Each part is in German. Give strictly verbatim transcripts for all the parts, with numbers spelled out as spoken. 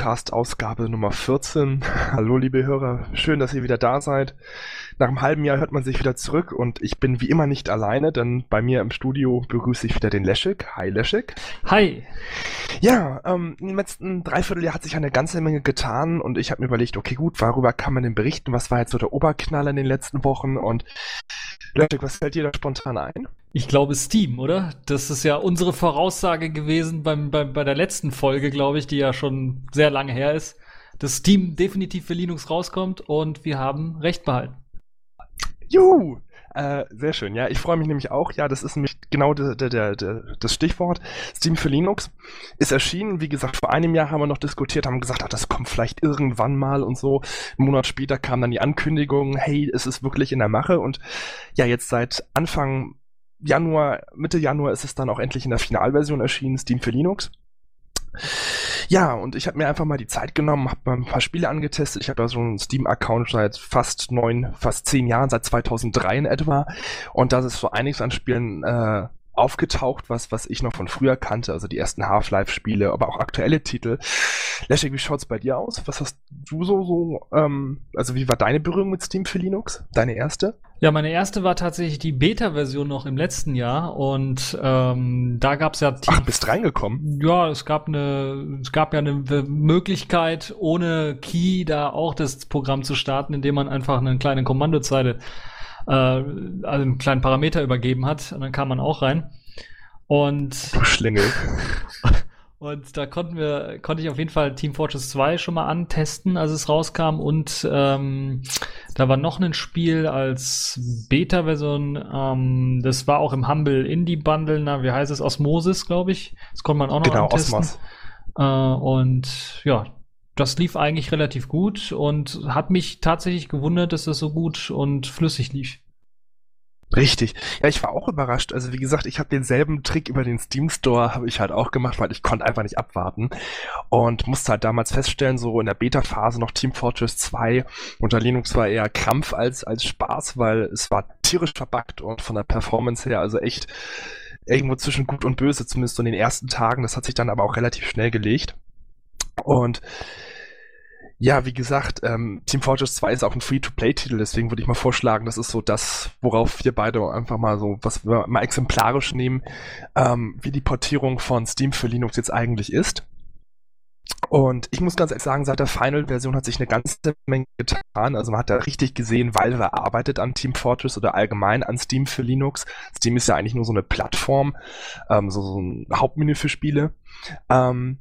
Podcast-Ausgabe Nummer vierzehn. Hallo liebe Hörer, schön, dass ihr wieder da seid. Nach einem halben Jahr hört man sich wieder zurück und ich bin wie immer nicht alleine, denn bei mir im Studio begrüße ich wieder den Leszek. Hi Leszek. Hi. Ja, ähm, im letzten Dreivierteljahr hat sich eine ganze Menge getan und ich habe mir überlegt, okay gut, worüber kann man denn berichten? Was war jetzt so der Oberknaller in den letzten Wochen? Und Leszek, was fällt dir da spontan ein? Ich glaube Steam, oder? Das ist ja unsere Voraussage gewesen beim, beim, bei der letzten Folge, glaube ich, die ja schon sehr lange her ist, dass Steam definitiv für Linux rauskommt und wir haben recht behalten. Juhu! Äh, sehr schön, ja. Ich freue mich nämlich auch. Ja, das ist nämlich genau der, der, der, der, das Stichwort. Steam für Linux ist erschienen. Wie gesagt, vor einem Jahr haben wir noch diskutiert, haben gesagt, ach, das kommt vielleicht irgendwann mal und so. Einen Monat später kam dann die Ankündigung, hey, es ist wirklich in der Mache. Und ja, jetzt seit Anfang Januar, Mitte Januar ist es dann auch endlich in der Finalversion erschienen, Steam für Linux. Ja, und ich habe mir einfach mal die Zeit genommen, habe mal ein paar Spiele angetestet. Ich habe da so einen Steam-Account seit fast neun, fast zehn Jahren, seit zweitausenddrei in etwa. Und da ist so einiges an Spielen äh, aufgetaucht, was was ich noch von früher kannte, also die ersten Half-Life-Spiele, aber auch aktuelle Titel. Leszek, wie schaut's bei dir aus? Was hast du so, so ähm, also wie war deine Berührung mit Steam für Linux? Deine erste? Ja, meine erste war tatsächlich die Beta-Version noch im letzten Jahr und ähm, da gab's ja... Ach, bist reingekommen? Ja, es gab eine, es gab ja eine Möglichkeit, ohne Key da auch das Programm zu starten, indem man einfach eine kleine Kommandozeile, äh, also einen kleinen Parameter übergeben hat und dann kam man auch rein. Und du Schlingel. Und da konnten wir, konnte ich auf jeden Fall Team Fortress zwei schon mal antesten, als es rauskam. Und ähm, da war noch ein Spiel als Beta-Version. Ähm, das war auch im Humble Indie Bundle. Na, wie heißt es? Osmosis, glaube ich. Das konnte man auch noch genau, antesten. Osmos. Äh, und ja, das lief eigentlich relativ gut und hat mich tatsächlich gewundert, dass das so gut und flüssig lief. Richtig. Ja, ich war auch überrascht. Also wie gesagt, ich habe denselben Trick über den Steam Store habe ich halt auch gemacht, weil ich konnte einfach nicht abwarten und musste halt damals feststellen, so in der Beta-Phase noch Team Fortress zwei unter Linux war eher Krampf als als Spaß, weil es war tierisch verbuggt und von der Performance her also echt irgendwo zwischen gut und böse, zumindest so in den ersten Tagen. Das hat sich dann aber auch relativ schnell gelegt. Und ja, wie gesagt, ähm, Team Fortress zwei ist auch ein Free-to-Play-Titel, deswegen würde ich mal vorschlagen, das ist so das, worauf wir beide einfach mal so, was wir mal exemplarisch nehmen, ähm, wie die Portierung von Steam für Linux jetzt eigentlich ist. Und ich muss ganz ehrlich sagen, seit der Final-Version hat sich eine ganze Menge getan. Also man hat da richtig gesehen, Valve arbeitet an Team Fortress oder allgemein an Steam für Linux. Steam ist ja eigentlich nur so eine Plattform, ähm, so, so ein Hauptmenü für Spiele. Ähm,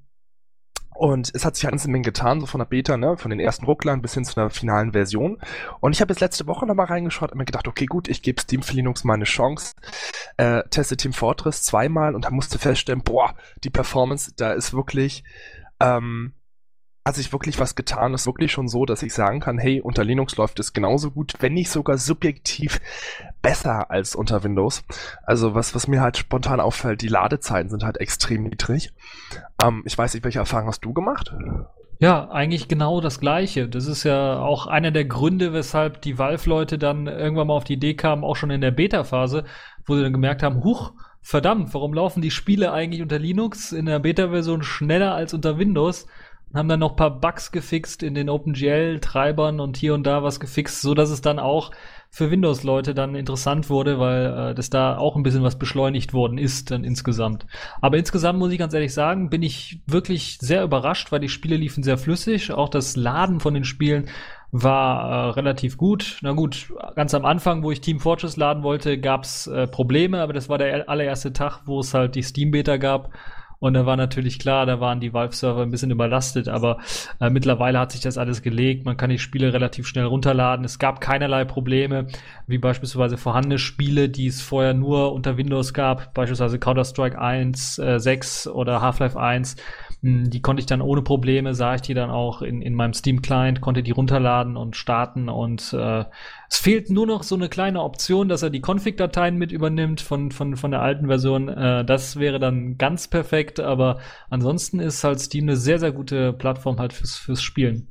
Und es hat sich halt eine Menge getan, so von der Beta, ne, von den ersten Rucklern bis hin zu einer finalen Version. Und ich habe jetzt letzte Woche nochmal reingeschaut und mir gedacht, okay, gut, ich gebe Steam für Linux mal eine Chance, äh, teste Team Fortress zweimal und da musste feststellen, boah, die Performance, da ist wirklich, ähm, hat sich wirklich was getan. Ist wirklich schon so, dass ich sagen kann, hey, unter Linux läuft es genauso gut, wenn nicht sogar subjektiv besser als unter Windows. Also was, was mir halt spontan auffällt, die Ladezeiten sind halt extrem niedrig. Ähm, ich weiß nicht, welche Erfahrung hast du gemacht? Ja, eigentlich genau das Gleiche. Das ist ja auch einer der Gründe, weshalb die Valve-Leute dann irgendwann mal auf die Idee kamen, auch schon in der Beta-Phase, wo sie dann gemerkt haben, huch, verdammt, warum laufen die Spiele eigentlich unter Linux in der Beta-Version schneller als unter Windows? Und haben dann noch ein paar Bugs gefixt in den OpenGL-Treibern und hier und da was gefixt, so dass es dann auch für Windows-Leute dann interessant wurde, weil äh, das da auch ein bisschen was beschleunigt worden ist dann insgesamt. Aber insgesamt muss ich ganz ehrlich sagen, bin ich wirklich sehr überrascht, weil die Spiele liefen sehr flüssig. Auch das Laden von den Spielen war äh, relativ gut. Na gut, ganz am Anfang, wo ich Team Fortress laden wollte, gab's äh, Probleme, aber das war der allererste Tag, wo es halt die Steam-Beta gab. Und da war natürlich klar, da waren die Valve-Server ein bisschen überlastet, aber äh, mittlerweile hat sich das alles gelegt. Man kann die Spiele relativ schnell runterladen. Es gab keinerlei Probleme, wie beispielsweise vorhandene Spiele, die es vorher nur unter Windows gab, beispielsweise Counter-Strike eins, äh, sechs oder Half-Life eins. Die konnte ich dann ohne Probleme, sah ich die dann auch in, in meinem Steam-Client, konnte die runterladen und starten und äh, es fehlt nur noch so eine kleine Option, dass er die Config-Dateien mit übernimmt von, von, von der alten Version. Äh, das wäre dann ganz perfekt, aber ansonsten ist halt Steam eine sehr, sehr gute Plattform halt fürs, fürs Spielen.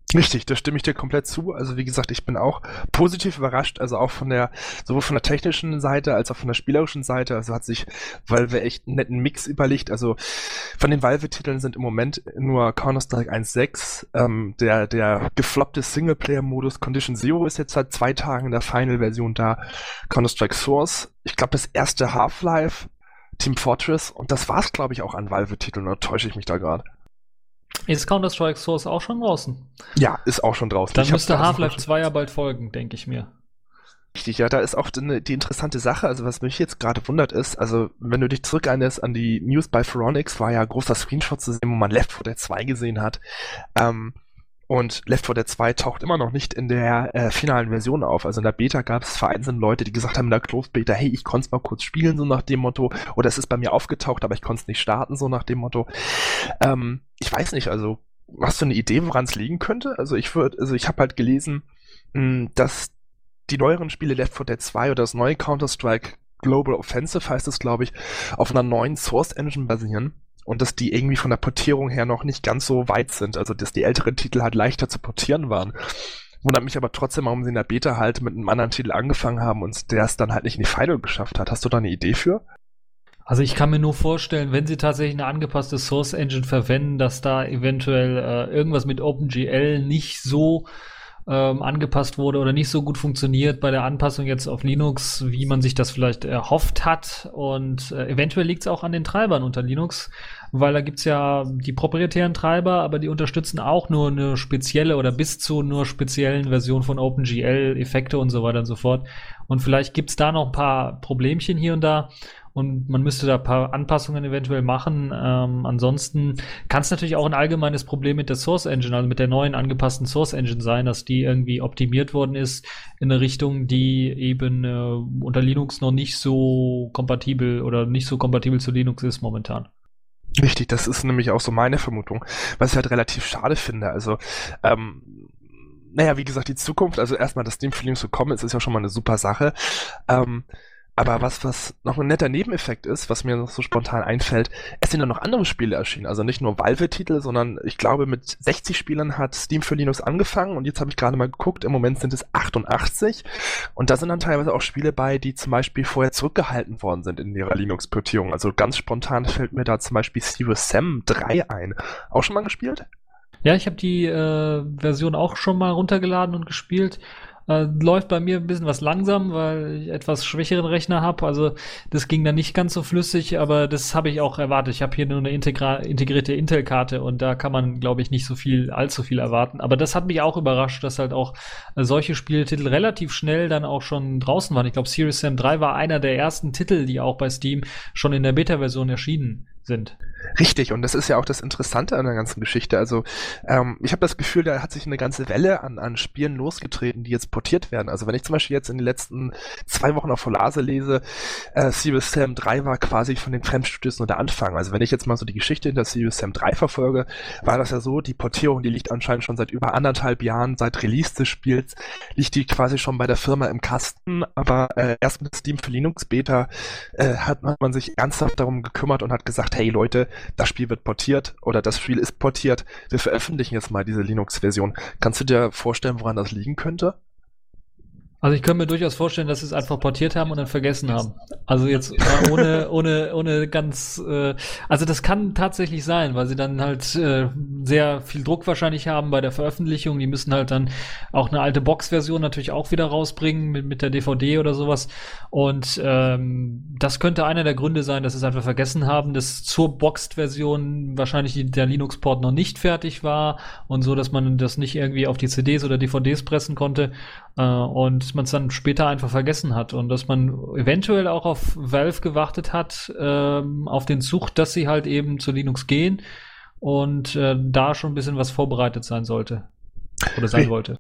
Richtig, da stimme ich dir komplett zu. Also wie gesagt, ich bin auch positiv überrascht, also auch von der, sowohl von der technischen Seite als auch von der spielerischen Seite. Also hat sich Valve echt einen netten Mix überlegt. Also von den Valve-Titeln sind im Moment nur Counter-Strike eins Punkt sechs. Ähm, der, der gefloppte Singleplayer-Modus Condition Zero ist jetzt seit zwei Tagen in der Final-Version da. Counter-Strike Source, ich glaube das erste Half-Life, Team Fortress und das war's, glaube ich, auch an Valve-Titeln. Oder täusche ich mich da gerade? Ist Counter-Strike Source auch schon draußen? Ja, ist auch schon draußen. Dann Ich müsste hab's Half-Life zwei ja bald folgen, denke ich mir. Richtig, ja, da ist auch die, die interessante Sache, also was mich jetzt gerade wundert ist, also wenn du dich zurückerinnerst an die News bei Phoronix, war ja ein großer Screenshot zu sehen, wo man Left four Dead zwei gesehen hat. Ähm, und Left four Dead zwei taucht immer noch nicht in der äh, finalen Version auf. Also in der Beta gab es vereinzelte Leute, die gesagt haben in der Closed Beta, hey, ich konnte es mal kurz spielen, so nach dem Motto, oder es ist bei mir aufgetaucht, aber ich konnte es nicht starten, so nach dem Motto. Ähm, ich weiß nicht, also hast du eine Idee, woran es liegen könnte? Also ich würde, also ich habe halt gelesen, mh, dass die neueren Spiele Left four Dead zwei oder das neue Counter-Strike Global Offensive heißt es, glaube ich, auf einer neuen Source Engine basieren und dass die irgendwie von der Portierung her noch nicht ganz so weit sind, also dass die älteren Titel halt leichter zu portieren waren. Wundert mich aber trotzdem, warum sie in der Beta halt mit einem anderen Titel angefangen haben und der es dann halt nicht in die Final geschafft hat. Hast du da eine Idee für? Also ich kann mir nur vorstellen, wenn sie tatsächlich eine angepasste Source Engine verwenden, dass da eventuell äh, irgendwas mit OpenGL nicht so ähm, angepasst wurde oder nicht so gut funktioniert bei der Anpassung jetzt auf Linux, wie man sich das vielleicht erhofft hat. Und äh, eventuell liegt es auch an den Treibern unter Linux, weil da gibt's ja die proprietären Treiber, aber die unterstützen auch nur eine spezielle oder bis zu nur speziellen Version von OpenGL, Effekte und so weiter und so fort. Und vielleicht gibt's da noch ein paar Problemchen hier und da. Und man müsste da ein paar Anpassungen eventuell machen. Ähm, ansonsten kann es natürlich auch ein allgemeines Problem mit der Source Engine, also mit der neuen angepassten Source Engine sein, dass die irgendwie optimiert worden ist in eine Richtung, die eben äh, unter Linux noch nicht so kompatibel oder nicht so kompatibel zu Linux ist momentan. Richtig, das ist nämlich auch so meine Vermutung, was ich halt relativ schade finde. Also, ähm, naja, wie gesagt, die Zukunft, also erstmal das Steam für Linux zu kommen, ist, ist ja schon mal eine super Sache. Ähm, Aber was, was noch ein netter Nebeneffekt ist, was mir noch so spontan einfällt, es sind ja noch andere Spiele erschienen. Also nicht nur Valve-Titel, sondern ich glaube, mit sechzig Spielern hat Steam für Linux angefangen und jetzt habe ich gerade mal geguckt, im Moment sind es achtundachtzig und da sind dann teilweise auch Spiele bei, die zum Beispiel vorher zurückgehalten worden sind in ihrer Linux-Portierung. Also ganz spontan fällt mir da zum Beispiel Serious Sam drei ein. Auch schon mal gespielt? Ja, ich habe die äh, Version auch schon mal runtergeladen und gespielt. Äh, läuft bei mir ein bisschen was langsam, weil ich etwas schwächeren Rechner habe. Also das ging dann nicht ganz so flüssig, aber das habe ich auch erwartet. Ich habe hier nur eine integra- integrierte Intel-Karte und da kann man, glaube ich, nicht so viel, allzu viel erwarten. Aber das hat mich auch überrascht, dass halt auch äh, solche Spieltitel relativ schnell dann auch schon draußen waren. Ich glaube, Serious Sam drei war einer der ersten Titel, die auch bei Steam schon in der Beta-Version erschienen sind. Richtig, und das ist ja auch das Interessante an der ganzen Geschichte. Also ähm, ich habe das Gefühl, da hat sich eine ganze Welle an, an Spielen losgetreten, die jetzt portiert werden. Also wenn ich zum Beispiel jetzt in den letzten zwei Wochen auf Volase lese, äh, Serious Sam drei war quasi von den Fremdstudios nur der Anfang. Also wenn ich jetzt mal so die Geschichte hinter Serious Sam drei verfolge, war das ja so, die Portierung, die liegt anscheinend schon seit über anderthalb Jahren, seit Release des Spiels, liegt die quasi schon bei der Firma im Kasten, aber äh, erst mit Steam für Linux Beta äh, hat, hat man sich ernsthaft darum gekümmert und hat gesagt, hey Leute, das Spiel wird portiert oder das Spiel ist portiert, wir veröffentlichen jetzt mal diese Linux-Version. Kannst du dir vorstellen, woran das liegen könnte? Also ich könnte mir durchaus vorstellen, dass sie es einfach portiert haben und dann vergessen haben. Also jetzt äh, ohne ohne ohne ganz äh, also das kann tatsächlich sein, weil sie dann halt äh, sehr viel Druck wahrscheinlich haben bei der Veröffentlichung. Die müssen halt dann auch eine alte Box-Version natürlich auch wieder rausbringen mit mit der D V D oder sowas. Und ähm, das könnte einer der Gründe sein, dass sie es einfach vergessen haben, dass zur Boxed-Version wahrscheinlich die, der Linux-Port noch nicht fertig war und so, dass man das nicht irgendwie auf die C Ds oder D V Ds pressen konnte. Uh, und man es dann später einfach vergessen hat und dass man eventuell auch auf Valve gewartet hat, ähm, auf den Zug, dass sie halt eben zu Linux gehen und äh, da schon ein bisschen was vorbereitet sein sollte oder sein Ri- wollte.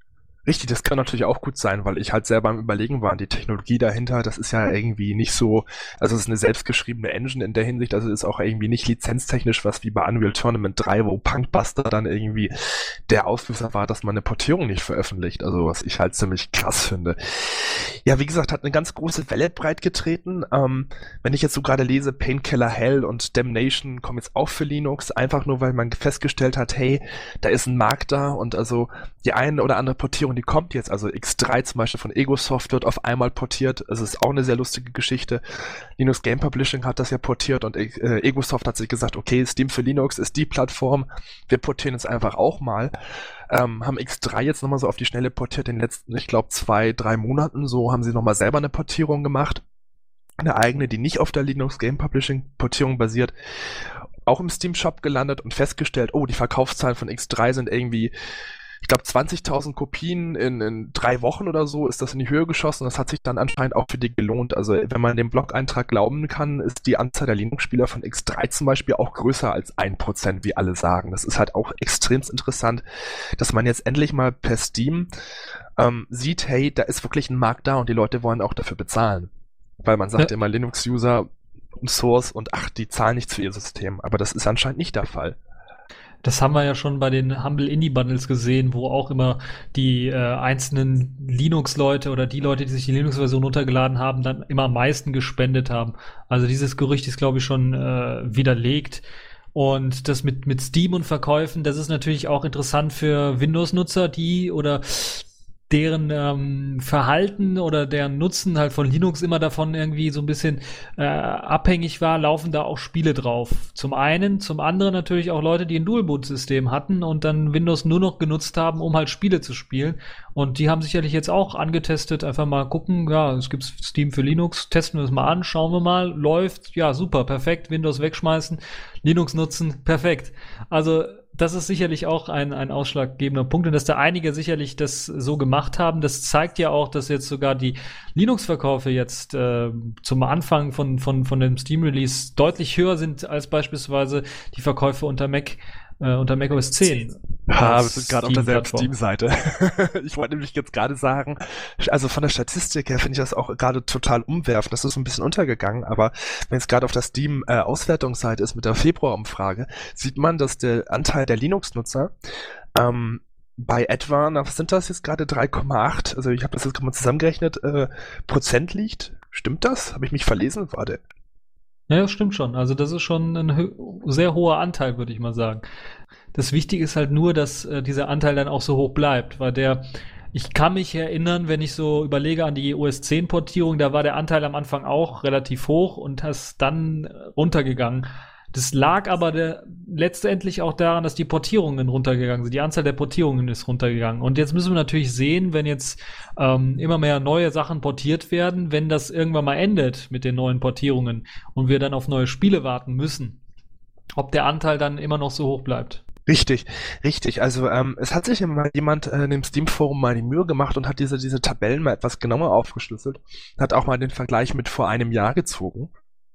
Richtig, das kann natürlich auch gut sein, weil ich halt selber am Überlegen war, die Technologie dahinter, das ist ja irgendwie nicht so, also es ist eine selbstgeschriebene Engine in der Hinsicht, also es ist auch irgendwie nicht lizenztechnisch was wie bei Unreal Tournament drei, wo Punkbuster dann irgendwie der Auslöser war, dass man eine Portierung nicht veröffentlicht, also was ich halt ziemlich krass finde. Ja, wie gesagt, hat eine ganz große Welle breit getreten. Ähm, wenn ich jetzt so gerade lese, Painkiller Hell und Damnation kommen jetzt auch für Linux, einfach nur, weil man festgestellt hat, hey, da ist ein Markt da und also die eine oder andere Portierung, die kommt jetzt, also X drei zum Beispiel von Egosoft wird auf einmal portiert, also ist auch eine sehr lustige Geschichte. Linux Game Publishing hat das ja portiert und äh, Egosoft hat sich gesagt, okay, Steam für Linux ist die Plattform, wir portieren es einfach auch mal. Ähm, haben X drei jetzt nochmal so auf die Schnelle portiert, in den letzten, ich glaube, zwei, drei Monaten, so haben sie nochmal selber eine Portierung gemacht. Eine eigene, die nicht auf der Linux Game Publishing Portierung basiert. Auch im Steam Shop gelandet und festgestellt, oh, die Verkaufszahlen von X drei sind irgendwie, ich glaube, zwanzigtausend Kopien in, in drei Wochen oder so ist das in die Höhe geschossen. Das hat sich dann anscheinend auch für die gelohnt. Also wenn man dem Blog-Eintrag glauben kann, ist die Anzahl der Linux-Spieler von X drei zum Beispiel auch größer als ein Prozent, wie alle sagen. Das ist halt auch extrem interessant, dass man jetzt endlich mal per Steam ähm, sieht, hey, da ist wirklich ein Markt da und die Leute wollen auch dafür bezahlen. Weil man sagt ja immer, Linux-User Source und ach, die zahlen nichts für ihr System. Aber das ist anscheinend nicht der Fall. Das haben wir ja schon bei den Humble Indie Bundles gesehen, wo auch immer die äh, einzelnen Linux-Leute oder die Leute, die sich die Linux-Version runtergeladen haben, dann immer am meisten gespendet haben. Also dieses Gerücht ist, glaube ich, schon äh, widerlegt. Und das mit, mit Steam und Verkäufen, das ist natürlich auch interessant für Windows-Nutzer, die oder deren ähm, Verhalten oder deren Nutzen halt von Linux immer davon irgendwie so ein bisschen äh, abhängig war, laufen da auch Spiele drauf. Zum einen, zum anderen natürlich auch Leute, die ein Dual-Boot-System hatten und dann Windows nur noch genutzt haben, um halt Spiele zu spielen. Und die haben sicherlich jetzt auch angetestet, einfach mal gucken, ja, es gibt Steam für Linux, testen wir es mal an, schauen wir mal, läuft, ja, super, perfekt, Windows wegschmeißen, Linux nutzen, perfekt. Also das ist sicherlich auch ein, ein ausschlaggebender Punkt und dass da einige sicherlich das so gemacht haben. Das zeigt ja auch, dass jetzt sogar die Linux-Verkäufe jetzt äh, zum Anfang von, von, von dem Steam-Release deutlich höher sind als beispielsweise die Verkäufe unter Mac, äh, unter Mac O S zehn. Ha, wir sind gerade auf derselben Steam-Seite. Ich wollte nämlich jetzt gerade sagen, also von der Statistik her finde ich das auch gerade total umwerfend. Das ist so ein bisschen untergegangen, aber wenn es gerade auf der Steam-Auswertungsseite äh, ist mit der Februar-Umfrage, sieht man, dass der Anteil der Linux-Nutzer ähm, bei etwa, na, was sind das jetzt gerade, drei Komma acht, also ich habe das jetzt mal zusammengerechnet, äh, Prozent liegt. Stimmt das? Habe ich mich verlesen? Warte. Ja, das stimmt schon. Also das ist schon ein ho- sehr hoher Anteil, würde ich mal sagen. Das Wichtige ist halt nur, dass äh, dieser Anteil dann auch so hoch bleibt, weil der, ich kann mich erinnern, wenn ich so überlege an die O S zehn Portierung, da war der Anteil am Anfang auch relativ hoch und ist dann runtergegangen. Das lag aber der, letztendlich auch daran, dass die Portierungen runtergegangen sind. Die Anzahl der Portierungen ist runtergegangen. Und jetzt müssen wir natürlich sehen, wenn jetzt ähm, immer mehr neue Sachen portiert werden, wenn das irgendwann mal endet mit den neuen Portierungen und wir dann auf neue Spiele warten müssen, ob der Anteil dann immer noch so hoch bleibt. Richtig, richtig. Also ähm, es hat sich mal jemand äh, in dem Steam-Forum mal die Mühe gemacht und hat diese, diese Tabellen mal etwas genauer aufgeschlüsselt. Hat auch mal den Vergleich mit vor einem Jahr gezogen.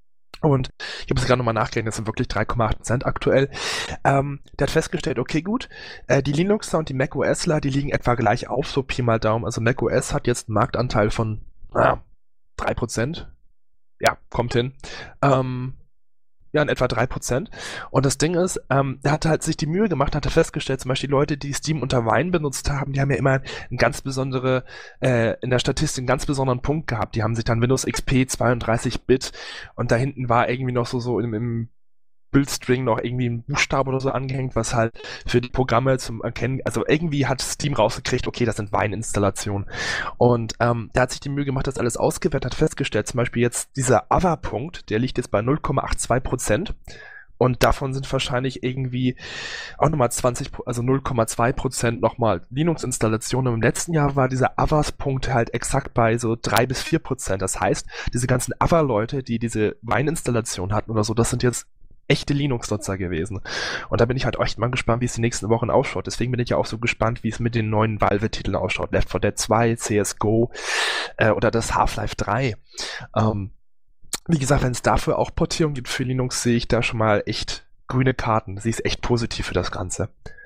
Und ich habe es gerade nochmal nachgerechnet, das sind wirklich drei Komma acht Prozent aktuell. Ähm, der hat festgestellt, okay gut, äh, die Linuxer und die macOSler, die liegen etwa gleich auf, so Pi mal Daumen. Also macOS hat jetzt einen Marktanteil von ah, drei Prozent. Ja, kommt hin. Ähm, Ja, in etwa drei Prozent. Und das Ding ist, ähm, der hat halt sich die Mühe gemacht, hat er festgestellt, zum Beispiel die Leute, die Steam unter Wine benutzt haben, die haben ja immer einen ganz besondere, äh, in der Statistik einen ganz besonderen Punkt gehabt. Die haben sich dann Windows X P zweiunddreißig Bit und da hinten war irgendwie noch so, so im, im Bildstring noch irgendwie ein Buchstabe oder so angehängt, was halt für die Programme zum Erkennen, also irgendwie hat Steam rausgekriegt, okay, das sind Wine-Installationen. Und ähm, der hat sich die Mühe gemacht, das alles ausgewertet, hat festgestellt, zum Beispiel jetzt dieser Other-Punkt, der liegt jetzt bei null Komma zweiundachtzig Prozent und davon sind wahrscheinlich irgendwie auch nochmal zwanzig, also null Komma zwei Prozent nochmal Linux-Installationen. Im letzten Jahr war dieser Others-Punkt halt exakt bei so drei bis vier Prozent. Das heißt, diese ganzen Other-Leute, die diese Wine-Installation hatten oder so, das sind jetzt echte Linux-Nutzer gewesen. Und da bin ich halt echt mal gespannt, wie es die nächsten Wochen ausschaut. Deswegen bin ich ja auch so gespannt, wie es mit den neuen Valve-Titeln ausschaut. Left four Dead zwei, C S G O äh, oder das Half-Life drei. Ähm, wie gesagt, wenn es dafür auch Portierungen gibt für Linux, sehe ich da schon mal echt grüne Karten. Sie ist echt positiv für das Ganze.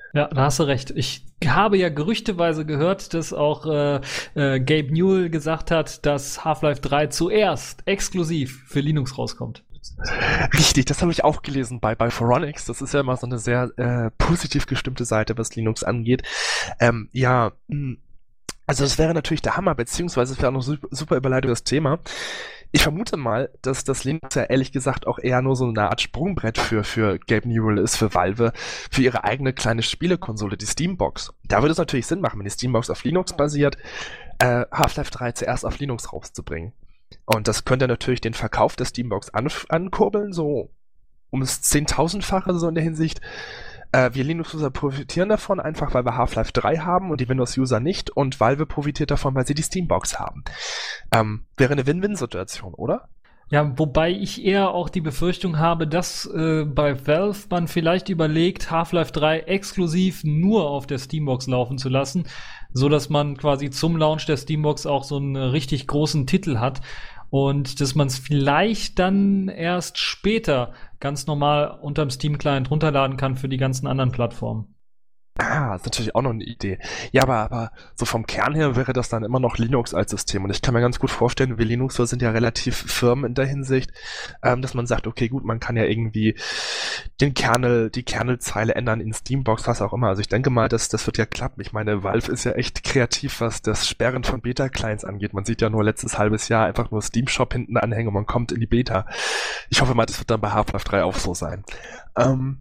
Ja, da hast du recht. Ich habe ja gerüchteweise gehört, dass auch äh, äh, Gabe Newell gesagt hat, dass Half-Life drei zuerst exklusiv für Linux rauskommt. Richtig, das habe ich auch gelesen bei, bei Foronix. Das ist ja immer so eine sehr äh, positiv gestimmte Seite, was Linux angeht. Ähm, ja, mh, also das wäre natürlich der Hammer, beziehungsweise es wäre auch noch super, super Überleitung das Thema. Ich vermute mal, dass das Linux ja ehrlich gesagt auch eher nur so eine Art Sprungbrett für, für Gabe Newell ist, für Valve, für ihre eigene kleine Spielekonsole, die Steambox. Da würde es natürlich Sinn machen, wenn die Steambox auf Linux basiert, äh, Half-Life drei zuerst auf Linux rauszubringen. Und das könnte natürlich den Verkauf der Steambox an, ankurbeln, so um das Zehntausendfache so in der Hinsicht. Äh, wir Linux-User profitieren davon, einfach weil wir Half-Life drei haben und die Windows-User nicht, und Valve profitiert davon, weil sie die Steambox haben. Ähm, wäre eine Win-Win-Situation, oder? Ja, wobei ich eher auch die Befürchtung habe, dass äh, bei Valve man vielleicht überlegt, Half-Life drei exklusiv nur auf der Steambox laufen zu lassen, so dass man quasi zum Launch der Steambox auch so einen richtig großen Titel hat und dass man es vielleicht dann erst später ganz normal unterm Steam-Client runterladen kann für die ganzen anderen Plattformen. Ah, ist natürlich auch noch eine Idee. Ja, aber, aber so vom Kern her wäre das dann immer noch Linux als System. Und ich kann mir ganz gut vorstellen, wir Linuxer sind ja relativ firm in der Hinsicht, ähm, dass man sagt, okay, gut, man kann ja irgendwie den Kernel, die Kernelzeile ändern in Steambox, was auch immer. Also ich denke mal, dass das wird ja klappen. Ich meine, Valve ist ja echt kreativ, was das Sperren von Beta-Clients angeht. Man sieht ja nur letztes halbes Jahr einfach nur Steam Shop hinten anhängen und man kommt in die Beta. Ich hoffe mal, das wird dann bei Half-Life drei auch so sein. Ähm,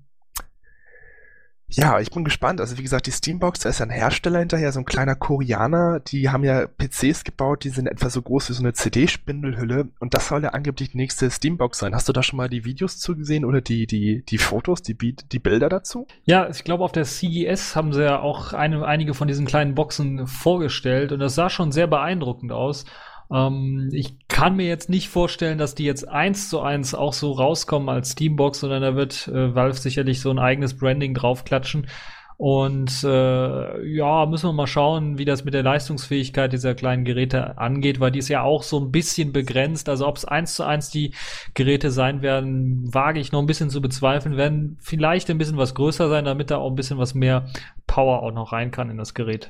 Ja, ich bin gespannt. Also wie gesagt, die Steambox, da ist ja ein Hersteller hinterher, so ein kleiner Koreaner. Die haben ja P Cs gebaut, die sind etwa so groß wie so eine C D-Spindelhülle. Und das soll ja angeblich die nächste Steambox sein. Hast du da schon mal die Videos zugesehen oder die, die, die Fotos, die, die Bilder dazu? Ja, ich glaube, auf der C E S haben sie ja auch eine, einige von diesen kleinen Boxen vorgestellt und das sah schon sehr beeindruckend aus. Ähm, ich kann mir jetzt nicht vorstellen, dass die jetzt eins zu eins auch so rauskommen als Steambox, sondern da wird äh, Valve sicherlich so ein eigenes Branding draufklatschen. Und äh, ja, müssen wir mal schauen, wie das mit der Leistungsfähigkeit dieser kleinen Geräte angeht, weil die ist ja auch so ein bisschen begrenzt. Also ob es eins zu eins die Geräte sein werden, wage ich noch ein bisschen zu bezweifeln. Werden vielleicht ein bisschen was größer sein, damit da auch ein bisschen was mehr Power auch noch rein kann in das Gerät.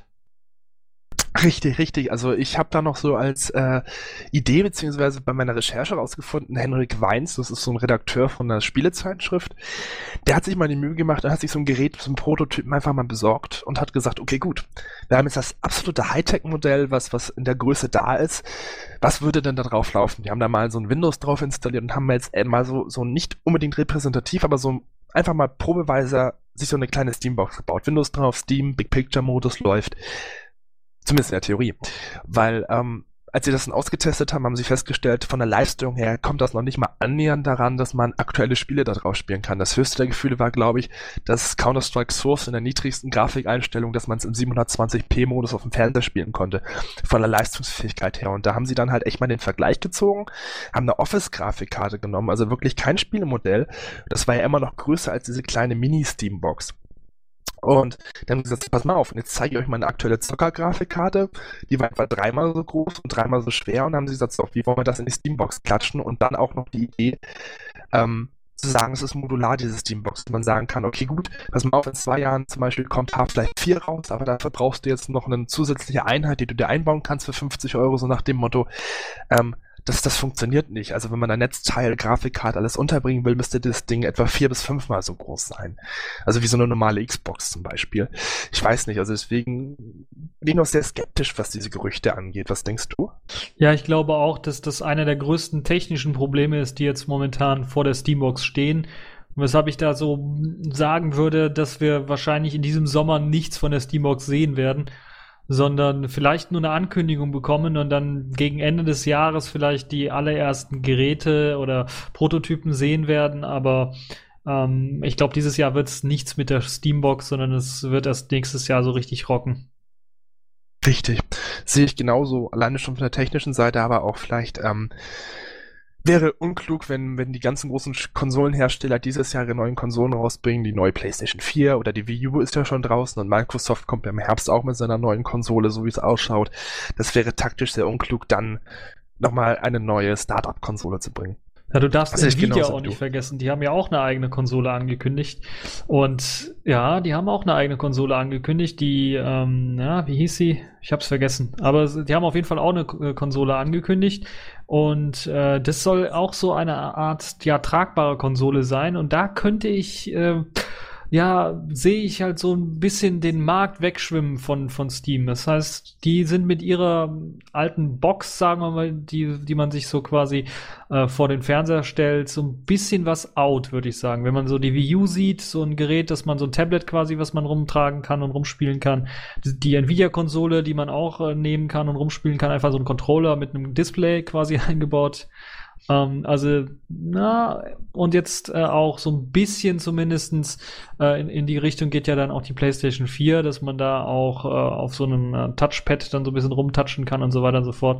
Richtig, richtig. Also ich habe da noch so als äh, Idee beziehungsweise bei meiner Recherche rausgefunden, Henrik Weins, das ist so ein Redakteur von einer Spielezeitschrift, der hat sich mal die Mühe gemacht, er hat sich so ein Gerät, so ein Prototypen einfach mal besorgt und hat gesagt, okay, gut, wir haben jetzt das absolute Hightech-Modell, was, was in der Größe da ist. Was würde denn da drauf laufen? Die haben da mal so ein Windows drauf installiert und haben jetzt mal so, so nicht unbedingt repräsentativ, aber so einfach mal probeweise sich so eine kleine Steambox gebaut. Windows drauf, Steam, Big Picture-Modus läuft. Zumindest in der Theorie. Weil, ähm, als sie das dann ausgetestet haben, haben sie festgestellt, von der Leistung her kommt das noch nicht mal annähernd daran, dass man aktuelle Spiele da drauf spielen kann. Das höchste der Gefühle war, glaube ich, dass Counter-Strike Source in der niedrigsten Grafikeinstellung, dass man es im siebenhundertzwanzig p Modus auf dem Fernseher spielen konnte. Von der Leistungsfähigkeit her. Und da haben sie dann halt echt mal den Vergleich gezogen, haben eine Office-Grafikkarte genommen, also wirklich kein Spielemodell. Das war ja immer noch größer als diese kleine Mini-Steambox. Und dann haben sie gesagt, pass mal auf, und jetzt zeige ich euch mal eine aktuelle Zocker-Grafikkarte, die war etwa dreimal so groß und dreimal so schwer, und dann haben sie gesagt, so, wie wollen wir das in die Steambox klatschen, und dann auch noch die Idee, ähm, zu sagen, es ist modular, diese Steambox, dass man sagen kann, okay, gut, pass mal auf, in zwei Jahren zum Beispiel kommt Half-Life vier raus, aber dafür brauchst du jetzt noch eine zusätzliche Einheit, die du dir einbauen kannst für fünfzig Euro, so nach dem Motto, ähm, Das, das funktioniert nicht. Also wenn man ein Netzteil, Grafikkarte, alles unterbringen will, müsste das Ding etwa vier bis fünfmal so groß sein. Also wie so eine normale Xbox zum Beispiel. Ich weiß nicht, also deswegen bin ich noch sehr skeptisch, was diese Gerüchte angeht. Was denkst du? Ja, ich glaube auch, dass das einer der größten technischen Probleme ist, die jetzt momentan vor der Steambox stehen. Weshalb ich da so sagen würde, dass wir wahrscheinlich in diesem Sommer nichts von der Steambox sehen werden, sondern vielleicht nur eine Ankündigung bekommen und dann gegen Ende des Jahres vielleicht die allerersten Geräte oder Prototypen sehen werden, aber ähm, ich glaube, dieses Jahr wird es nichts mit der Steambox, sondern es wird erst nächstes Jahr so richtig rocken. Richtig. Sehe ich genauso, alleine schon von der technischen Seite, aber auch vielleicht ähm, wäre unklug, wenn, wenn die ganzen großen Konsolenhersteller dieses Jahr ihre neuen Konsolen rausbringen, die neue PlayStation vier oder die Wii U ist ja schon draußen und Microsoft kommt ja im Herbst auch mit seiner neuen Konsole, so wie es ausschaut. Das wäre taktisch sehr unklug, dann nochmal eine neue Startup-Konsole zu bringen. Ja, du darfst Das sehe ich Nvidia genauso auch wie nicht du. vergessen. Die haben ja auch eine eigene Konsole angekündigt. Und ja, die haben auch eine eigene Konsole angekündigt, die, ähm, ja, wie hieß sie? Ich hab's vergessen. Aber s- die haben auf jeden Fall auch eine K- äh, Konsole angekündigt. Und äh, das soll auch so eine Art, ja, tragbare Konsole sein. Und da könnte ich, äh, ja, sehe ich halt so ein bisschen den Markt wegschwimmen von, von Steam. Das heißt, die sind mit ihrer alten Box, sagen wir mal, die, die man sich so quasi äh, vor den Fernseher stellt, so ein bisschen was out, würde ich sagen. Wenn man so die Wii U sieht, so ein Gerät, dass man so ein Tablet quasi, was man rumtragen kann und rumspielen kann. Die, die Nvidia-Konsole, die man auch äh, nehmen kann und rumspielen kann, einfach so ein Controller mit einem Display quasi eingebaut. Ähm, also, na, und jetzt äh, auch so ein bisschen zumindestens äh, in, in die Richtung geht ja dann auch die PlayStation vier, dass man da auch äh, auf so einem äh, Touchpad dann so ein bisschen rumtatschen kann und so weiter und so fort.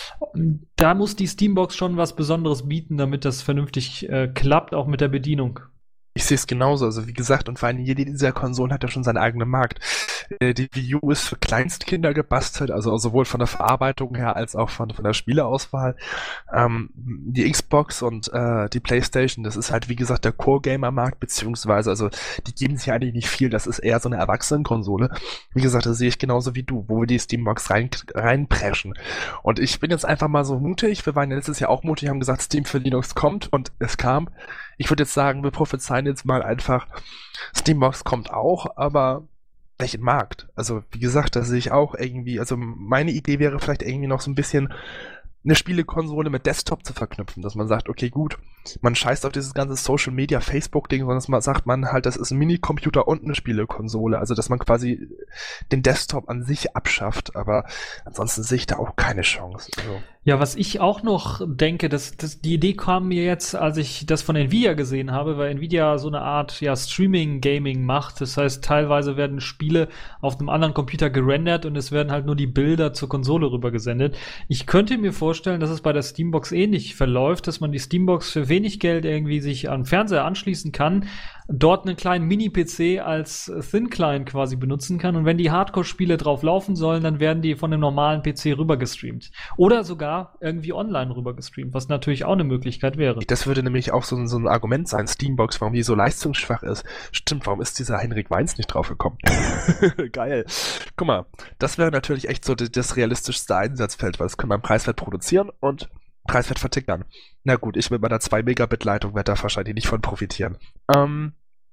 Da muss die Steambox schon was Besonderes bieten, damit das vernünftig äh, klappt, auch mit der Bedienung. Ich sehe es genauso. Also wie gesagt, und vor allem jede dieser Konsolen hat ja schon seinen eigenen Markt. Äh, Die Wii U ist für Kleinstkinder gebastelt, also sowohl von der Verarbeitung her als auch von, von der Spieleauswahl. Ähm, die Xbox und äh, die PlayStation, das ist halt wie gesagt der Core-Gamer-Markt, beziehungsweise, also die geben sich eigentlich nicht viel, das ist eher so eine Erwachsenenkonsole. Wie gesagt, das sehe ich genauso wie du, wo wir die Steambox rein, reinpreschen. Und ich bin jetzt einfach mal so mutig, wir waren ja letztes Jahr auch mutig, haben gesagt, Steam für Linux kommt und es kam. Ich würde jetzt sagen, wir prophezeien jetzt mal einfach, Steambox kommt auch, aber welchen Markt? Also, wie gesagt, da sehe ich auch irgendwie, also meine Idee wäre vielleicht irgendwie noch so ein bisschen eine Spielekonsole mit Desktop zu verknüpfen, dass man sagt, okay, gut, man scheißt auf dieses ganze Social Media, Facebook-Ding, sondern dass man sagt man halt, das ist ein Minicomputer und eine Spielekonsole, also dass man quasi den Desktop an sich abschafft, aber ansonsten sehe ich da auch keine Chance. Also, Ja, was ich auch noch denke, dass, dass die Idee kam mir jetzt, als ich das von Nvidia gesehen habe, weil Nvidia so eine Art ja Streaming-Gaming macht. Das heißt, teilweise werden Spiele auf einem anderen Computer gerendert und es werden halt nur die Bilder zur Konsole rübergesendet. Ich könnte mir vorstellen, dass es bei der Steambox ähnlich verläuft, dass man die Steambox für wenig Geld irgendwie sich an den Fernseher anschließen kann, dort einen kleinen Mini-P C als Thin Client quasi benutzen kann und wenn die Hardcore-Spiele drauf laufen sollen, dann werden die von dem normalen P C rüber gestreamt. Oder sogar irgendwie online rüber gestreamt, was natürlich auch eine Möglichkeit wäre. das würde nämlich auch so, ein- so ein Argument sein, Steambox, warum die so leistungsschwach ist. Stimmt, warum ist dieser Henrik Weins nicht draufgekommen? Geil. Guck mal, das wäre natürlich echt so d- das realistischste Einsatzfeld, weil das können wir im Preiswert produzieren und Preiswert vertickern. Na gut, ich mit meiner zwei Megabit Leitung werde da wahrscheinlich nicht von profitieren. Ähm,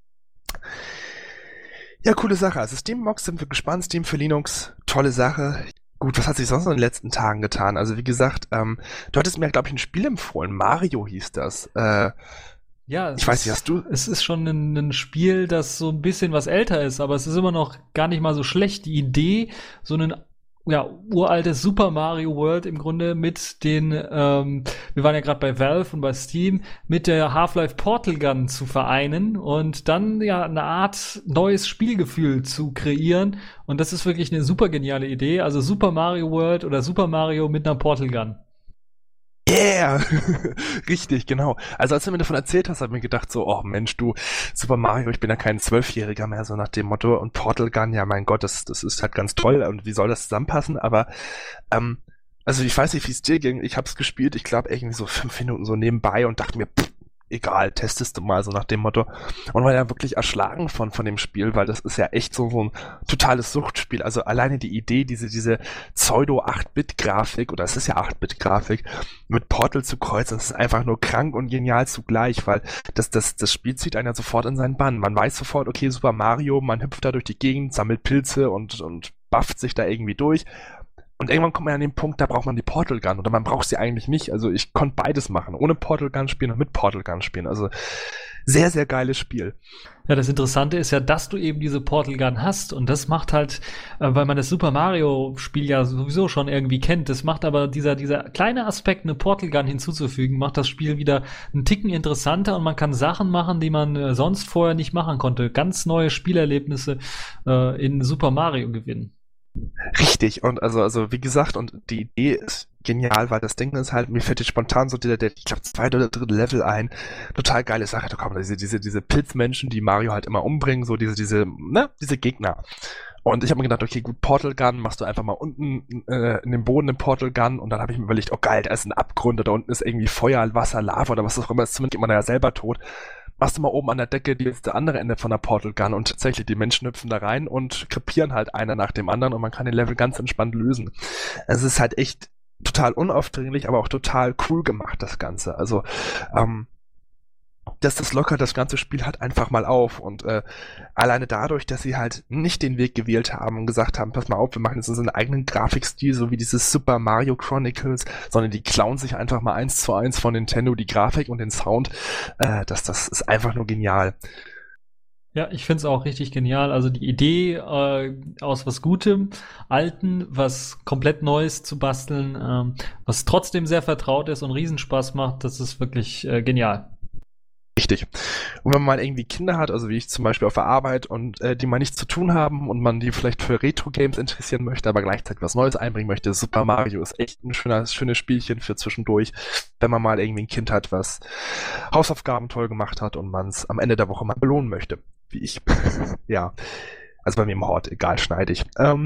ja, coole Sache. Also Steambox sind wir gespannt. Steam für Linux, tolle Sache. Gut, was hat sich sonst noch in den letzten Tagen getan? Also wie gesagt, ähm, du hattest mir, glaube ich, ein Spiel empfohlen. Mario hieß das. Äh, Ja, es ich weiß ist, nicht, hast du... es ist schon ein, ein Spiel, das so ein bisschen was älter ist, aber es ist immer noch gar nicht mal so schlecht. Die Idee, so ein ja, uraltes Super Mario World im Grunde mit den, ähm, wir waren ja gerade bei Valve und bei Steam, mit der Half-Life Portal Gun zu vereinen und dann ja eine Art neues Spielgefühl zu kreieren. Und das ist wirklich eine super geniale Idee. Also Super Mario World oder Super Mario mit einer Portal Gun. Yeah! Richtig, genau. Also als du mir davon erzählt hast, habe ich mir gedacht so, oh Mensch, du, Super Mario, ich bin ja kein Zwölfjähriger mehr, so nach dem Motto. Und Portal Gun, ja mein Gott, das, das ist halt ganz toll. Und wie soll das zusammenpassen? Aber, ähm, also ich weiß nicht, wie es dir ging. Ich hab's gespielt, ich glaube irgendwie so fünf Minuten so nebenbei und dachte mir, pff, egal, testest du mal, so nach dem Motto. Und war ja wirklich erschlagen von, von dem Spiel, weil das ist ja echt so, so ein totales Suchtspiel. Also alleine die Idee, diese, diese Pseudo-acht Bit-Grafik, oder es ist ja acht Bit-Grafik, mit Portal zu kreuzen, das ist einfach nur krank und genial zugleich, weil das, das, das Spiel zieht einen ja sofort in seinen Bann. Man weiß sofort, okay, Super Mario, man hüpft da durch die Gegend, sammelt Pilze und, und bufft sich da irgendwie durch. Und irgendwann kommt man an den Punkt, da braucht man die Portal Gun oder man braucht sie eigentlich nicht. Also ich konnte beides machen, ohne Portal Gun spielen und mit Portal Gun spielen. Also sehr, sehr geiles Spiel. Ja, das Interessante ist ja, dass du eben diese Portal Gun hast und das macht halt, äh, weil man das Super Mario Spiel ja sowieso schon irgendwie kennt, das macht aber dieser, dieser kleine Aspekt, eine Portal Gun hinzuzufügen, macht das Spiel wieder einen Ticken interessanter und man kann Sachen machen, die man äh, sonst vorher nicht machen konnte. Ganz neue Spielerlebnisse äh, in Super Mario gewinnen. Richtig, und also, also wie gesagt, und die Idee ist genial, weil das Ding ist halt, mir fällt jetzt spontan so der, der ich glaube, zweite oder dritte Level ein. Total geile Sache, da kommen diese, diese, diese Pilzmenschen, die Mario halt immer umbringen, so diese, diese, ne, diese Gegner. Und ich habe mir gedacht, okay, gut, Portal Gun, machst du einfach mal unten äh, in dem Boden den Portal Gun und dann habe ich mir überlegt, oh geil, da ist ein Abgrund, da unten ist irgendwie Feuer, Wasser, Lava oder was auch immer, zumindest geht man da ja selber tot. Machst du mal oben an der Decke, die ist der andere Ende von der Portal Gun und tatsächlich, die Menschen hüpfen da rein und krepieren halt einer nach dem anderen und man kann den Level ganz entspannt lösen. Es ist halt echt total unaufdringlich, aber auch total cool gemacht, das Ganze. Also, ähm, dass das lockert das ganze Spiel halt einfach mal auf und äh, alleine dadurch, dass sie halt nicht den Weg gewählt haben und gesagt haben, pass mal auf, wir machen jetzt unseren eigenen Grafikstil, so wie dieses Super Mario Chronicles, sondern die klauen sich einfach mal eins zu eins von Nintendo die Grafik und den Sound, äh, das, das ist einfach nur genial. Ja, ich find's auch richtig genial. Also die Idee, äh, aus was Gutem, Alten, was komplett Neues zu basteln, ähm, was trotzdem sehr vertraut ist und Riesenspaß macht, das ist wirklich äh, genial. Richtig. Und wenn man mal irgendwie Kinder hat, also wie ich zum Beispiel auf der Arbeit und äh, die mal nichts zu tun haben und man die vielleicht für Retro-Games interessieren möchte, aber gleichzeitig was Neues einbringen möchte, Super Mario ist echt ein schöner, schönes Spielchen für zwischendurch, wenn man mal irgendwie ein Kind hat, was Hausaufgaben toll gemacht hat und man es am Ende der Woche mal belohnen möchte, wie ich. Ja, also bei mir im Hort, egal, schneide ich. Ähm,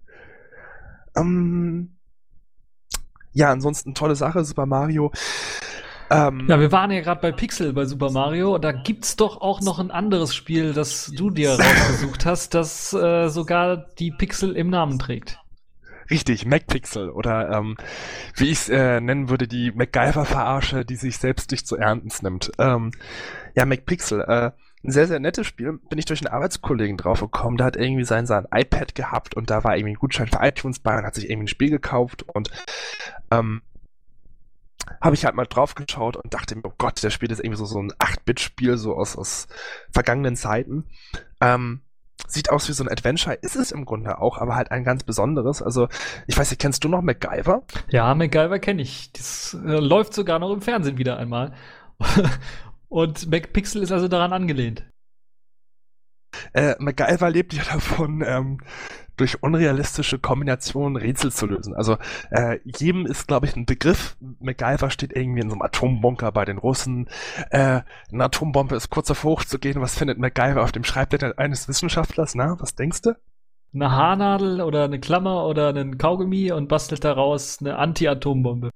ähm, ja, ansonsten tolle Sache, Super Mario. Ähm, ja, wir waren ja gerade bei Pixel bei Super Mario. Da gibt's doch auch noch ein anderes Spiel, das du dir rausgesucht hast, das äh, sogar die Pixel im Namen trägt. Richtig, MacPixel oder ähm, wie ich es äh, nennen würde, die MacGyver-Verarsche, die sich selbst nicht zu ernst nimmt. Ähm, ja, MacPixel, äh, ein sehr, sehr nettes Spiel. Bin ich durch einen Arbeitskollegen drauf gekommen, der hat irgendwie sein, sein iPad gehabt und da war irgendwie ein Gutschein für iTunes bei und hat sich irgendwie ein Spiel gekauft und ähm, habe ich halt mal drauf geschaut und dachte mir, oh Gott, das Spiel ist irgendwie so, so ein acht-Bit-Spiel, so aus, aus vergangenen Zeiten. Ähm, sieht aus wie so ein Adventure, ist es im Grunde auch, aber halt ein ganz besonderes. Also, ich weiß nicht, kennst du noch MacGyver? Ja, MacGyver kenne ich. Das äh, läuft sogar noch im Fernsehen wieder einmal. Und MacPixel ist also daran angelehnt. Äh, MacGyver lebt ja davon, ähm, durch unrealistische Kombinationen Rätsel zu lösen. Also äh, jedem ist, glaube ich, ein Begriff. MacGyver steht irgendwie in so einem Atombunker bei den Russen. Äh, eine Atombombe ist kurz davor hochzugehen. Was findet MacGyver auf dem Schreibblatt eines Wissenschaftlers? Na, was denkst du? Eine Haarnadel oder eine Klammer oder einen Kaugummi und bastelt daraus eine Anti-Atombombe.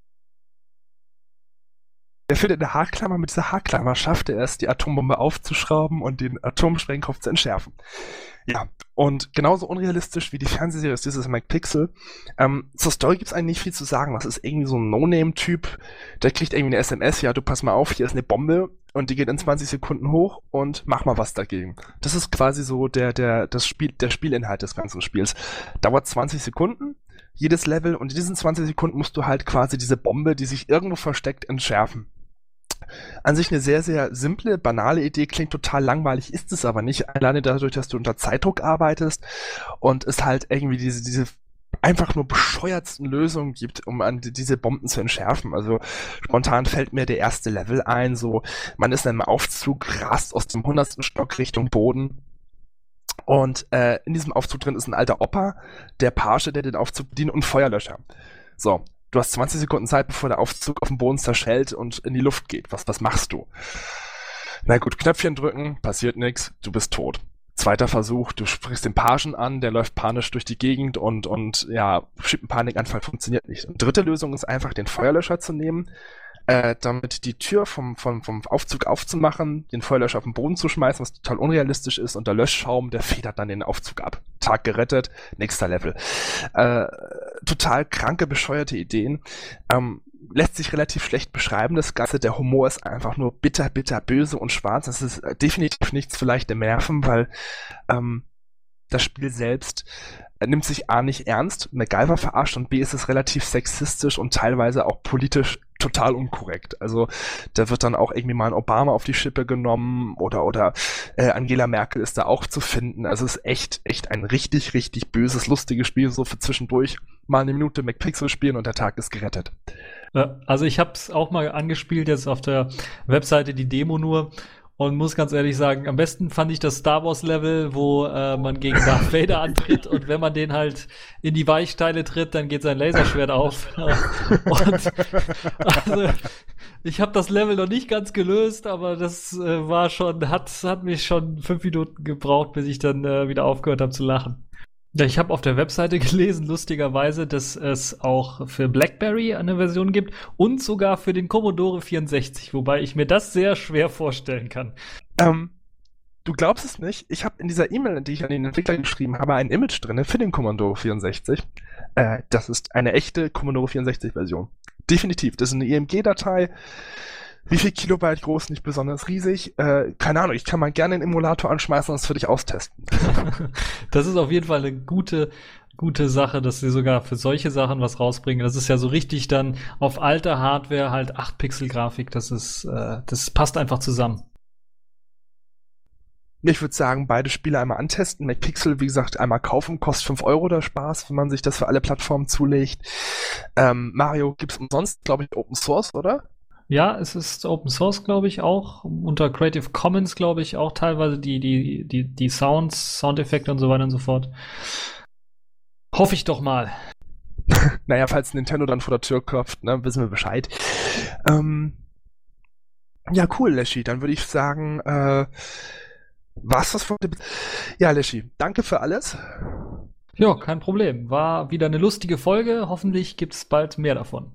Er findet eine Haarklammer, mit dieser Haarklammer schafft er es, die Atombombe aufzuschrauben und den Atomsprengkopf zu entschärfen. Ja, und genauso unrealistisch wie die Fernsehserie ist dieses MacPixel. Ähm, zur Story gibt's eigentlich nicht viel zu sagen. Das ist irgendwie so ein No-Name-Typ, der kriegt irgendwie eine S M S, ja, du pass mal auf, hier ist eine Bombe und die geht in zwanzig Sekunden hoch und mach mal was dagegen. Das ist quasi so der, der, das Spiel, der Spielinhalt des ganzen Spiels. Dauert zwanzig Sekunden, jedes Level, und in diesen zwanzig Sekunden musst du halt quasi diese Bombe, die sich irgendwo versteckt, entschärfen. An sich eine sehr, sehr simple, banale Idee, klingt total langweilig, ist es aber nicht. Alleine dadurch, dass du unter Zeitdruck arbeitest und es halt irgendwie diese, diese einfach nur bescheuertsten Lösungen gibt, um an die, diese Bomben zu entschärfen. Also spontan fällt mir der erste Level ein, so man ist in einem Aufzug, rast aus dem hundertsten Stock Richtung Boden. Und äh, in diesem Aufzug drin ist ein alter Opa, der Page, der den Aufzug bedient, und Feuerlöscher. So, du hast zwanzig Sekunden Zeit, bevor der Aufzug auf den Boden zerschellt und in die Luft geht. Was, was machst du? Na gut, Knöpfchen drücken, passiert nichts, du bist tot. Zweiter Versuch, du sprichst den Pagen an, der läuft panisch durch die Gegend und, und ja, schiebt einen Panikanfall, funktioniert nicht. Und dritte Lösung ist einfach, den Feuerlöscher zu nehmen, äh, damit die Tür vom, vom, vom Aufzug aufzumachen, den Feuerlöscher auf den Boden zu schmeißen, was total unrealistisch ist, und der Löschschaum, der federt dann den Aufzug ab. Tag gerettet, nächster Level. Äh, total kranke, bescheuerte Ideen. Ähm, lässt sich relativ schlecht beschreiben, das Ganze. Der Humor ist einfach nur bitter, bitter, böse und schwarz. Das ist definitiv nichts für leichte Nerven, weil ähm, das Spiel selbst äh, nimmt sich A nicht ernst, MacGyver verarscht, und B ist es relativ sexistisch und teilweise auch politisch total unkorrekt. Also da wird dann auch irgendwie mal ein Obama auf die Schippe genommen oder oder äh, Angela Merkel ist da auch zu finden. Also es ist echt, echt ein richtig, richtig böses, lustiges Spiel, so für zwischendurch mal eine Minute MacPixel spielen und der Tag ist gerettet. Also ich habe es auch mal angespielt, jetzt auf der Webseite die Demo nur, und muss ganz ehrlich sagen, am besten fand ich das Star Wars Level, wo äh, man gegen Darth Vader antritt, und wenn man den halt in die Weichteile tritt, dann geht sein Laserschwert auf. Und also ich habe das Level noch nicht ganz gelöst, aber das äh, war schon, hat, hat mich schon fünf Minuten gebraucht, bis ich dann äh, wieder aufgehört habe zu lachen. Ja, ich habe auf der Webseite gelesen, lustigerweise, dass es auch für BlackBerry eine Version gibt und sogar für den Commodore vierundsechzig, wobei ich mir das sehr schwer vorstellen kann. Ähm, du glaubst es nicht, ich habe in dieser E-Mail, die ich an den Entwickler geschrieben habe, ein Image drin für den Commodore vierundsechzig. Äh, das ist eine echte Commodore vierundsechzig-Version. Definitiv, das ist eine I M G-Datei. Wie viel Kilobyte groß, nicht besonders riesig. Äh, keine Ahnung, ich kann mal gerne den Emulator anschmeißen und das für dich austesten. Das ist auf jeden Fall eine gute, gute Sache, dass sie sogar für solche Sachen was rausbringen. Das ist ja so richtig dann auf alter Hardware halt acht Pixel Grafik. Das ist, äh, das passt einfach zusammen. Ich würde sagen, beide Spiele einmal antesten. McPixel, wie gesagt, einmal kaufen, kostet fünf Euro der Spaß, wenn man sich das für alle Plattformen zulegt. Ähm, Mario gibt's umsonst, glaube ich, Open Source, oder? Ja, es ist Open Source, glaube ich, auch. Unter Creative Commons, glaube ich, auch teilweise die, die, die, die Sounds, Soundeffekte und so weiter und so fort. Hoffe ich doch mal. Naja, falls Nintendo dann vor der Tür klopft, ne, wissen wir Bescheid. Ähm, ja, cool, Leschi. Dann würde ich sagen, äh, was das für... Ja, Leschi, danke für alles. Ja, kein Problem. War wieder eine lustige Folge. Hoffentlich gibt's bald mehr davon.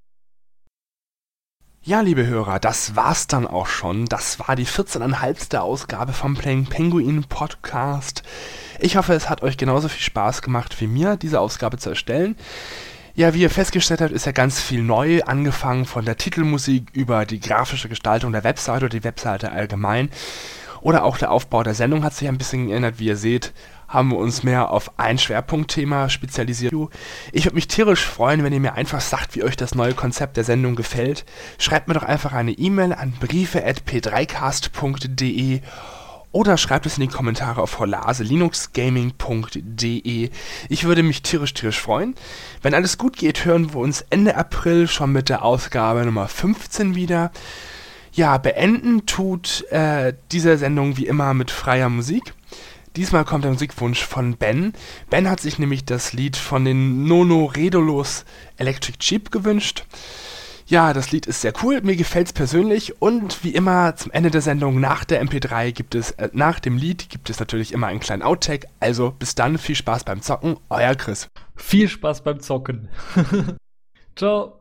Ja, liebe Hörer, das war's dann auch schon. Das war die vierzehneinhalbste Ausgabe vom Playing Penguin Podcast. Ich hoffe, es hat euch genauso viel Spaß gemacht wie mir, diese Ausgabe zu erstellen. Ja, wie ihr festgestellt habt, ist ja ganz viel neu, angefangen von der Titelmusik über die grafische Gestaltung der Webseite oder die Webseite allgemein. Oder auch der Aufbau der Sendung hat sich ein bisschen geändert. Wie ihr seht, haben wir uns mehr auf ein Schwerpunktthema spezialisiert. Ich würde mich tierisch freuen, wenn ihr mir einfach sagt, wie euch das neue Konzept der Sendung gefällt. Schreibt mir doch einfach eine E-Mail an briefe at p drei cast punkt de oder schreibt es in die Kommentare auf hollase linux gaming punkt de. Ich würde mich tierisch, tierisch freuen. Wenn alles gut geht, hören wir uns Ende April schon mit der Ausgabe Nummer fünfzehn wieder. Ja, beenden tut äh, diese Sendung wie immer mit freier Musik. Diesmal kommt der Musikwunsch von Ben. Ben hat sich nämlich das Lied von den Nono Redolos Electric Sheep gewünscht. Ja, das Lied ist sehr cool, mir gefällt's persönlich und wie immer zum Ende der Sendung nach der M P drei gibt es, äh, nach dem Lied gibt es natürlich immer einen kleinen Outtake. Also bis dann, viel Spaß beim Zocken, euer Chris. Viel Spaß beim Zocken. Ciao.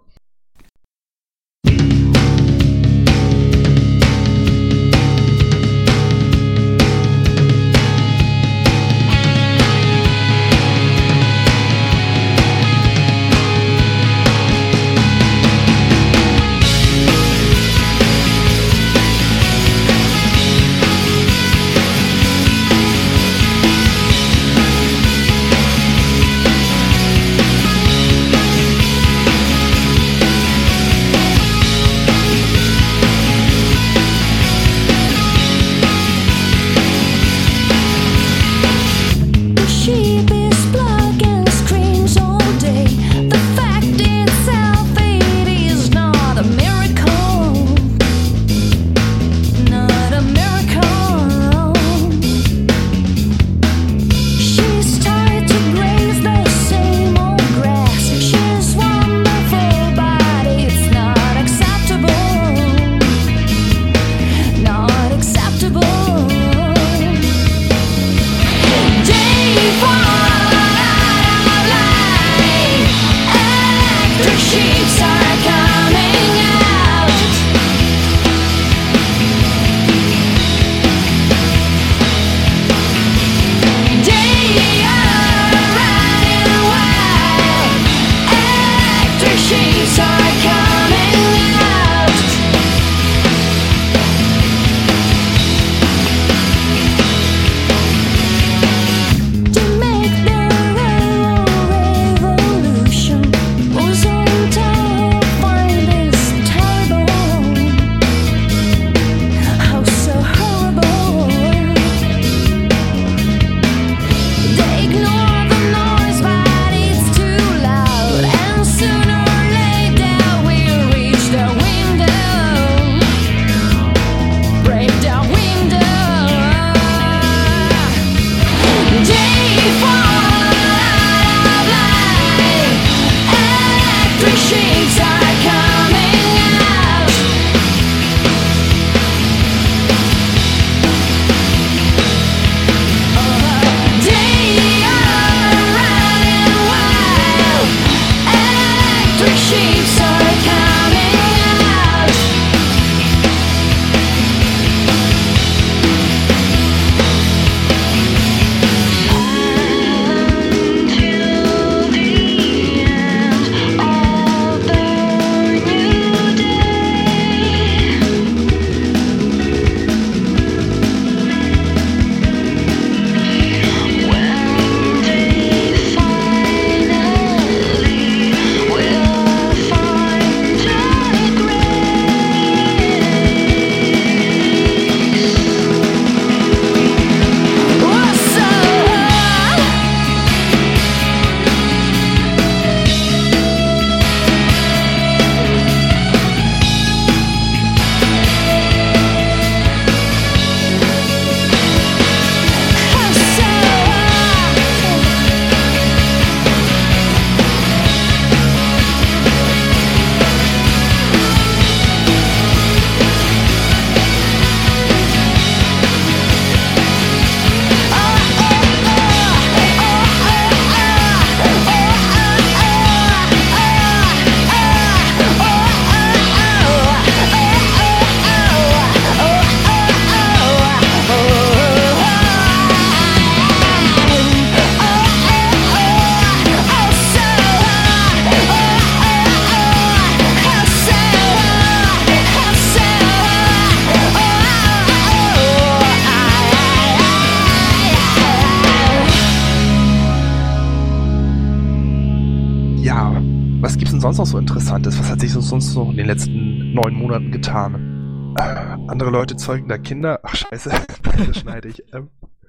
denn sonst noch so Interessantes? Was hat sich sonst noch in den letzten neun Monaten getan? Äh, andere Leute zeugen da Kinder. Ach scheiße, das schneide ich. Ähm,